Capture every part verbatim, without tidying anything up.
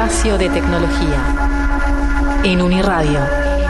espacio de tecnología en Uniradio.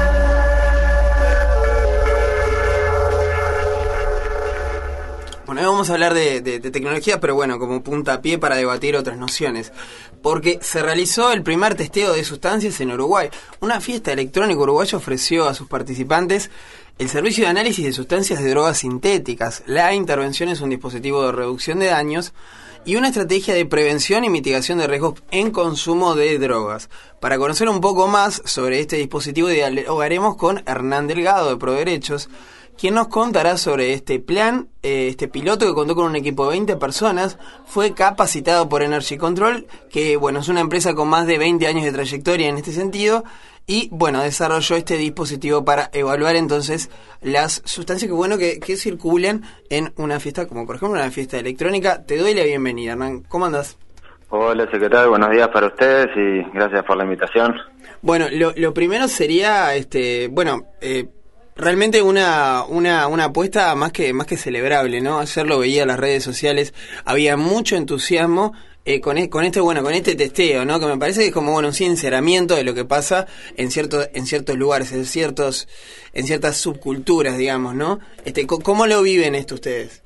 Bueno, hoy vamos a hablar de, de, de tecnología, pero bueno, como puntapié para debatir otras nociones. Porque se realizó el primer testeo de sustancias en Uruguay. Una fiesta electrónica uruguaya ofreció a sus participantes el servicio de análisis de sustancias de drogas sintéticas. La intervención es un dispositivo de reducción de daños y una estrategia de prevención y mitigación de riesgos en consumo de drogas. Para conocer un poco más sobre este dispositivo, dialogaremos con Hernán Delgado de ProDerechos, quien nos contará sobre este plan. Eh, este piloto, que contó con un equipo de veinte personas, fue capacitado por Energy Control, que bueno, es una empresa con más de veinte años de trayectoria en este sentido, y bueno, desarrolló este dispositivo para evaluar entonces las sustancias que bueno que, que circulan en una fiesta, como por ejemplo una fiesta electrónica. Te doy la bienvenida, Hernán. ¿Cómo andás? Hola, secretario, buenos días para ustedes y gracias por la invitación. Bueno, lo, lo primero sería, este, bueno, eh, realmente una, una, una apuesta más que, más que celebrable, ¿no? Ayer lo veía en las redes sociales, había mucho entusiasmo eh, con, e, con este, bueno, con este testeo, ¿no? Que me parece que es como, bueno, un sinceramiento de lo que pasa en ciertos, en ciertos lugares, en ciertos, en ciertas subculturas, digamos, ¿no? Este, ¿cómo lo viven esto ustedes?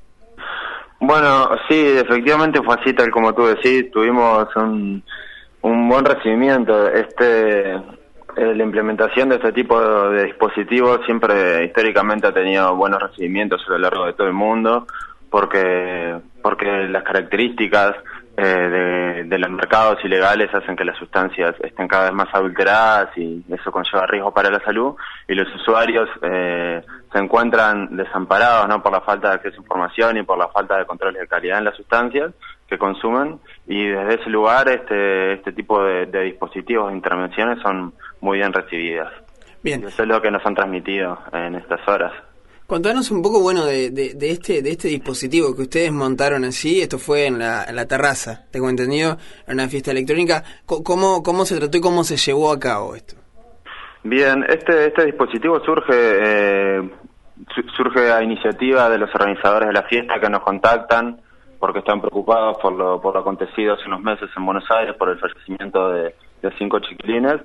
Bueno, sí, efectivamente fue así, tal como tú decís, tuvimos un, un buen recibimiento. Este, eh, la implementación de este tipo de, de dispositivos siempre históricamente ha tenido buenos recibimientos a lo largo de todo el mundo, porque, porque las características eh, de, de los mercados ilegales hacen que las sustancias estén cada vez más adulteradas y eso conlleva riesgo para la salud, y los usuarios eh, se encuentran desamparados, ¿no?, por la falta de acceso a información y por la falta de controles de calidad en las sustancias que consumen, y desde ese lugar este este tipo de, de dispositivos de intervenciones son muy bien recibidas. Bien. Y eso es lo que nos han transmitido en estas horas. Contanos un poco, bueno, de, de, de este de este dispositivo que ustedes montaron allí. Esto fue en la, en la terraza, tengo entendido, en una fiesta electrónica. ¿Cómo, cómo se trató y cómo se llevó a cabo esto? Bien, este este dispositivo surge eh, su, surge a iniciativa de los organizadores de la fiesta, que nos contactan porque están preocupados por lo por lo acontecido hace unos meses en Buenos Aires, por el fallecimiento de, de cinco chiquilines,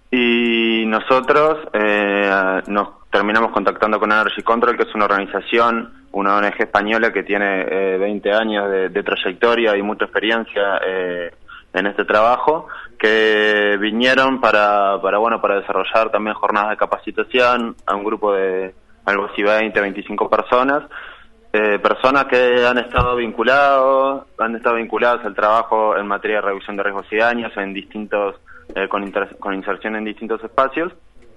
y nosotros eh, nos terminamos contactando con Energy Control, que es una organización, una O N G española que tiene eh, veinte años de, de trayectoria y mucha experiencia eh, en este trabajo, que vinieron para, para bueno para desarrollar también jornadas de capacitación a un grupo de algo así veinte, veinticinco personas, eh, personas que han estado vinculados, han estado vinculadas al trabajo en materia de reducción de riesgos y daños en distintos, eh, con, inter, con inserción en distintos espacios,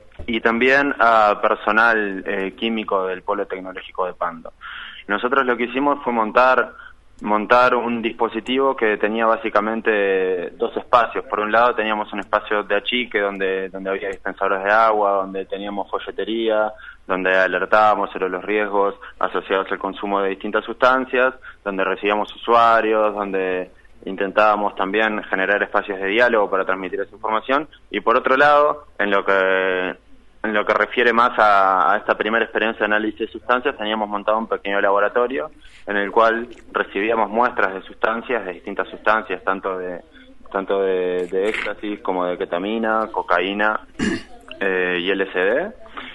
y también a personal eh, químico del Polo Tecnológico de Pando. Nosotros lo que hicimos fue montar montar un dispositivo que tenía básicamente dos espacios. Por un lado teníamos un espacio de achique donde donde había dispensadores de agua, donde teníamos folletería, donde alertábamos sobre los riesgos asociados al consumo de distintas sustancias, donde recibíamos usuarios, donde intentábamos también generar espacios de diálogo para transmitir esa información. Y por otro lado, en lo que en lo que refiere más a, a esta primera experiencia de análisis de sustancias, teníamos montado un pequeño laboratorio en el cual recibíamos muestras de sustancias, de distintas sustancias, tanto de tanto de, de éxtasis como de ketamina, cocaína eh, y L S D.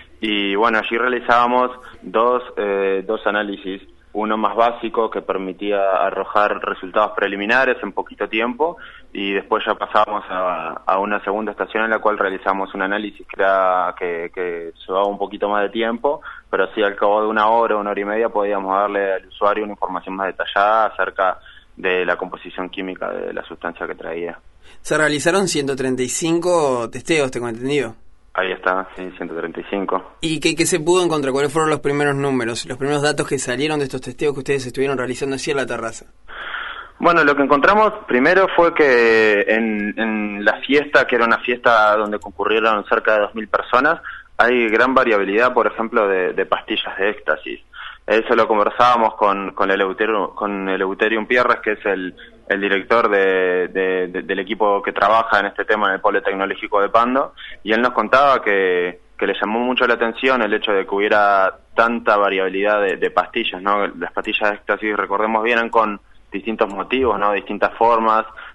Y bueno, allí realizábamos dos eh, dos análisis, uno más básico que permitía arrojar resultados preliminares en poquito tiempo, y después ya pasábamos a, a una segunda estación en la cual realizamos un análisis que, era, que, que llevaba un poquito más de tiempo, pero así al cabo de una hora, una hora y media podíamos darle al usuario una información más detallada acerca de la composición química de la sustancia que traía. Se realizaron ciento treinta y cinco testeos, tengo entendido. Ahí está, sí, ciento treinta y cinco. ¿Y qué, qué se pudo encontrar? ¿Cuáles fueron los primeros números, los primeros datos que salieron de estos testeos que ustedes estuvieron realizando así en la terraza? Bueno, lo que encontramos primero fue que en, en la fiesta, que era una fiesta donde concurrieron cerca de dos mil personas, hay gran variabilidad, por ejemplo, de, de pastillas de éxtasis. Eso lo conversábamos con, con, Eleuterio, con Eleuterio Pierres, que es el, el director de, de, de, del equipo que trabaja en este tema en el Polo Tecnológico de Pando, y él nos contaba que, que le llamó mucho la atención el hecho de que hubiera tanta variabilidad de, de pastillas, ¿no? Las pastillas de éxtasis, recordemos, vienen con distintos motivos, ¿no? Distintas formas,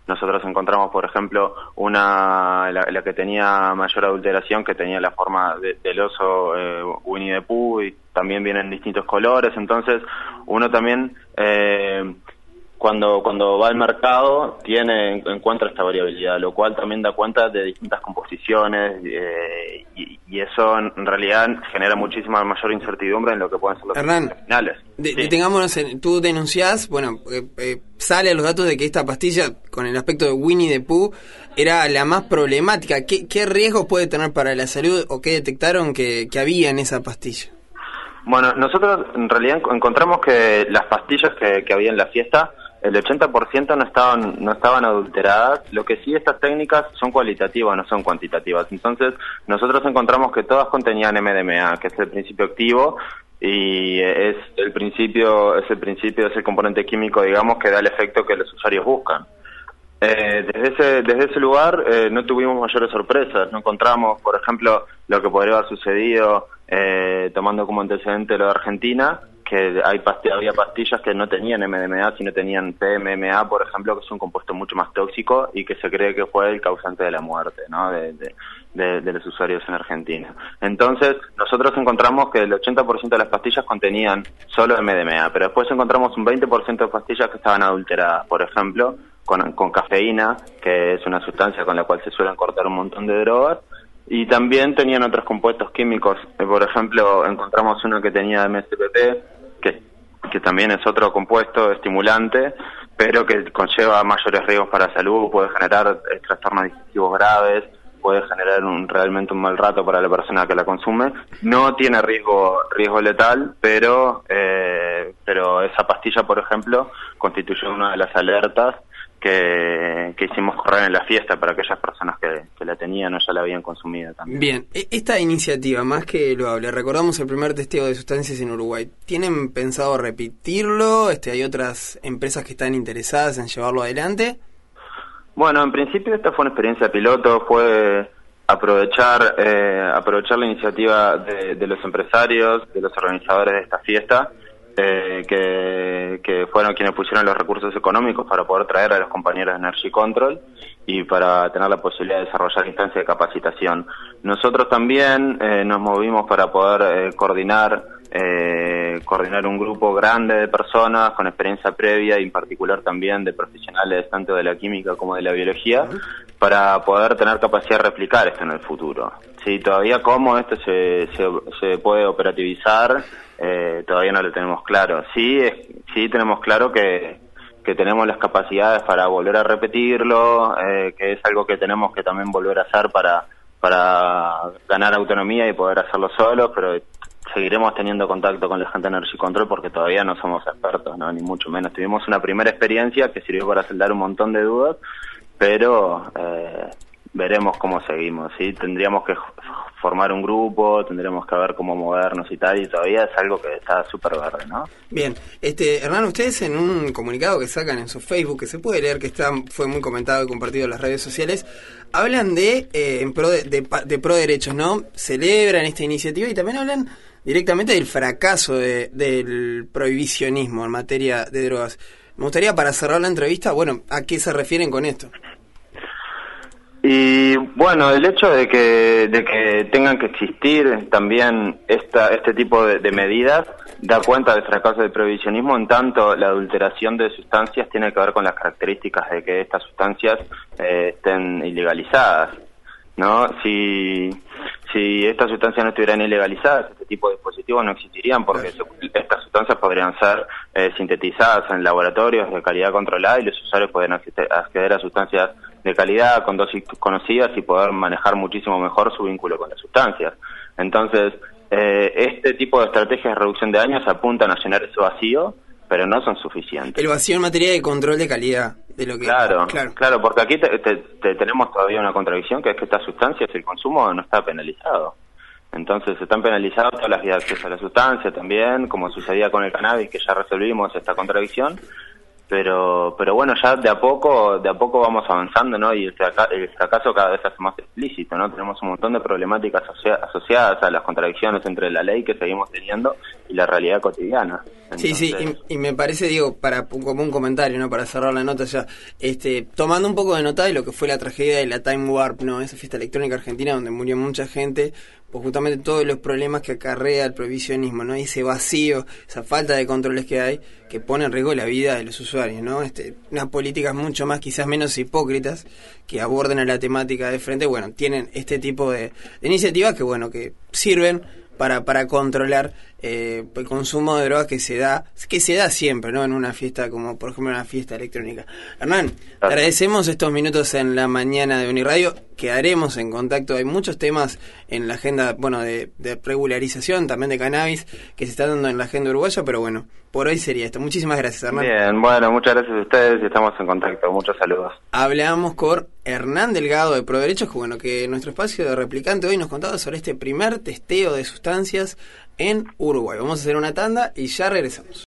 nosotros encontramos, por ejemplo, una la, la que tenía mayor adulteración, que tenía la forma de, del oso eh, Winnie the Pooh, y también vienen en distintos colores. Entonces uno también eh, cuando cuando va al mercado tiene encuentra esta variabilidad, lo cual también da cuenta de distintas composiciones, eh, y, y eso en realidad genera muchísima mayor incertidumbre en lo que pueden ser los Hernán, finales. De, Sí. detengámonos en, tú denunciás, bueno, eh, eh, sale a los datos de que esta pastilla, con el aspecto de Winnie the Pooh, era la más problemática. ¿Qué, qué riesgos puede tener para la salud o qué detectaron que, que había en esa pastilla? Bueno, nosotros en realidad encontramos que las pastillas que, que había en la fiesta, el ochenta por ciento no estaban no estaban adulteradas. Lo que sí, estas técnicas son cualitativas, no son cuantitativas. Entonces nosotros encontramos que todas contenían M D M A, que es el principio activo, y es el principio es el principio es el componente químico, digamos, que da el efecto que los usuarios buscan. Eh, desde ese desde ese lugar eh, no tuvimos mayores sorpresas. No encontramos, por ejemplo, lo que podría haber sucedido eh, tomando como antecedente lo de Argentina, que hay pasti- había pastillas que no tenían M D M A, sino tenían P M M A, por ejemplo, que es un compuesto mucho más tóxico y que se cree que fue el causante de la muerte, ¿no?, de, de, de, de los usuarios en Argentina. Entonces, nosotros encontramos que el ochenta por ciento de las pastillas contenían solo M D M A, pero después encontramos un veinte por ciento de pastillas que estaban adulteradas, por ejemplo, con, con cafeína, que es una sustancia con la cual se suelen cortar un montón de drogas, y también tenían otros compuestos químicos. Eh, por ejemplo, encontramos uno que tenía M S P P, que, que también es otro compuesto estimulante, pero que conlleva mayores riesgos para la salud, puede generar eh, trastornos digestivos graves, puede generar un, realmente un mal rato para la persona que la consume. No tiene riesgo riesgo letal, pero eh, pero esa pastilla, por ejemplo, constituyó una de las alertas que, que hicimos correr en la fiesta para aquellas personas que, que la tenían o ya la habían consumido también. Bien, esta iniciativa, más que loable, recordamos el primer testeo de sustancias en Uruguay. ¿Tienen pensado repetirlo? Este, ¿hay otras empresas que están interesadas en llevarlo adelante? Bueno, en principio esta fue una experiencia piloto, fue aprovechar eh, aprovechar la iniciativa de, de los empresarios, de los organizadores de esta fiesta, eh, que, que fueron quienes pusieron los recursos económicos para poder traer a los compañeros de Energy Control y para tener la posibilidad de desarrollar instancias de capacitación. Nosotros también eh, nos movimos para poder eh, coordinar eh, coordinar un grupo grande de personas con experiencia previa y en particular también de profesionales tanto de la química como de la biología, para poder tener capacidad de replicar esto en el futuro. Sí, todavía cómo esto se, se, se puede operativizar, eh, todavía no lo tenemos claro. Sí, es, sí tenemos claro que, que tenemos las capacidades para volver a repetirlo, eh, que es algo que tenemos que también volver a hacer para, para ganar autonomía y poder hacerlo solos, pero seguiremos teniendo contacto con la gente de Energy Control porque todavía no somos expertos, ¿no?, ni mucho menos. Tuvimos una primera experiencia que sirvió para saldar un montón de dudas, pero eh, veremos cómo seguimos, ¿sí? Tendríamos que formar un grupo, tendremos que ver cómo movernos y tal, y todavía es algo que está súper verde, ¿no? Bien, este Hernán, ustedes en un comunicado que sacan en su Facebook, que se puede leer, que está fue muy comentado y compartido en las redes sociales, hablan de, eh, en pro de, de, de pro derechos, ¿no? Celebran esta iniciativa y también hablan directamente del fracaso de, del prohibicionismo en materia de drogas. Me gustaría, para cerrar la entrevista, bueno, ¿a qué se refieren con esto? Y bueno, el hecho de que de que tengan que existir también esta este tipo de, de medidas da cuenta del fracaso del prohibicionismo, en tanto la adulteración de sustancias tiene que ver con las características de que estas sustancias eh, estén ilegalizadas, ¿no? Si si estas sustancias no estuvieran ilegalizadas, este tipo de dispositivos no existirían, porque claro, estas sustancias podrían ser eh, sintetizadas en laboratorios de calidad controlada y los usuarios pueden acceder a sustancias de calidad con dosis conocidas y poder manejar muchísimo mejor su vínculo con las sustancias. Entonces, eh, este tipo de estrategias de reducción de daños apuntan a llenar ese vacío, pero no son suficientes. El vacío en materia de control de calidad de lo que claro, claro, claro, porque aquí te, te, te tenemos todavía una contradicción, que es que estas sustancias, el consumo no está penalizado. Entonces están penalizadas todas las vías de acceso a la sustancia también, como sucedía con el cannabis, que ya resolvimos esta contradicción. Pero pero bueno, ya de a poco de a poco vamos avanzando, ¿no? Y el, fraca- el fracaso cada vez hace más explícito, ¿no? Tenemos un montón de problemáticas asocia- asociadas a las contradicciones entre la ley que seguimos teniendo y la realidad cotidiana. Entonces, sí, sí, y, y me parece, digo, para como un comentario, ¿no? Para cerrar la nota ya, este, tomando un poco de nota de lo que fue la tragedia de la Time Warp, ¿no? Esa fiesta electrónica argentina donde murió mucha gente, pues justamente todos los problemas que acarrea el prohibicionismo, ¿no? Ese vacío, esa falta de controles que hay, que pone en riesgo la vida de los usuarios, ¿no? Este, unas políticas mucho más, quizás menos hipócritas, que aborden a la temática de frente, bueno, tienen este tipo de, de iniciativas que, bueno, que sirven para para controlar eh, el consumo de drogas que se da que se da siempre, ¿no? En una fiesta como por ejemplo una fiesta electrónica. Hernán, te agradecemos estos minutos en la mañana de Uniradio. Quedaremos en contacto. Hay muchos temas en la agenda, bueno, de, de regularización también de cannabis que se está dando en la agenda uruguaya, pero bueno, por hoy sería esto. Muchísimas gracias, Hernán. Bien, bueno, muchas gracias a ustedes y estamos en contacto. Muchos saludos. Hablamos con Hernán Delgado de ProDerechos, que bueno, que en nuestro espacio de Replicante hoy nos contaba sobre este primer testeo de sustancias en Uruguay. Vamos a hacer una tanda y ya regresamos.